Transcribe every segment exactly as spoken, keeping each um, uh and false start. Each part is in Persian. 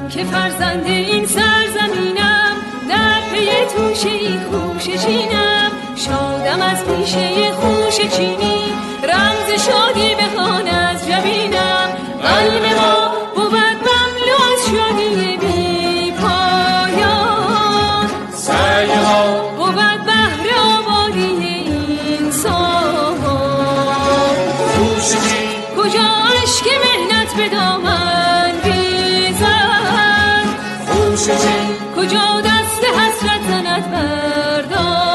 که فرزند این سرزمینم، در پی توشه خوشه چینم. شادم از پیشه خوشه چینی، رمز شادی بخوان از جبینم. قلب ما بود مملو از شادی بی پایان، سعی ما بود بهر آبادی این سامان. خوشه چین کجا اشک مهنت به دامن ریزد، خوشه چین کجا دست حسرت زند بر دامان.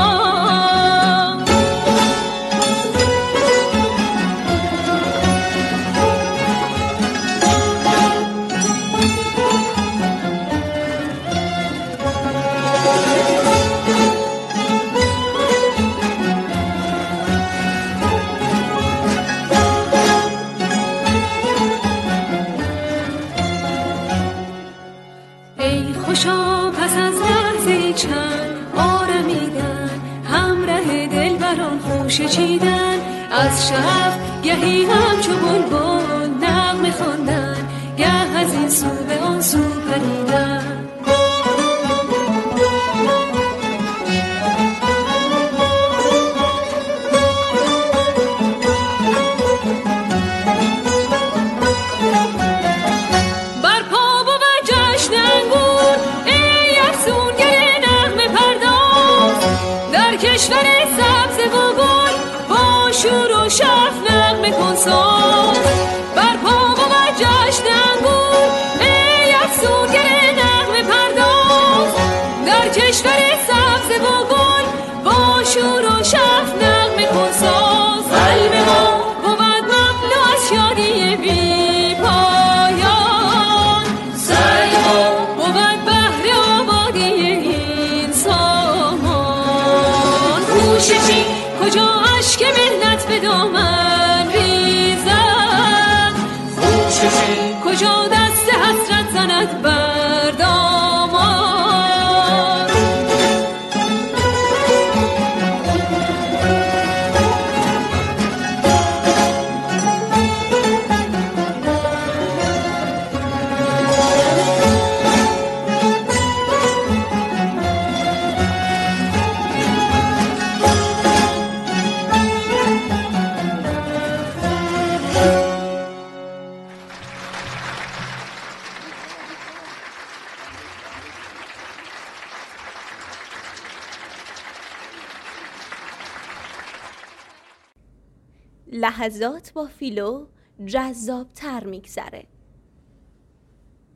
ای خوشا پس از لحظه چند آرمیدن، همراه دلبران خوشه چیدن. از شب گهی همچو بلبل نغمه خواندن، گه از این سو به آن سو پریدن. کشور سبز و گل با شور و شف نغمه کن ساز. بر پا بود جشن انگور ای افسونگر نغمه پرداز. در کشور سبز و گل با شور و شف نغمه کن ساز. قلب ما بود مملو از شادی بی پایان، سعی ما بود بهر آبادی این سامان. خوشه چین کجا اشک مهنت به دامن ریزد، خوشه چین کجا دست حسرت زند بر دامان. لحظات با فیلو جذاب‌تر می‌گذره.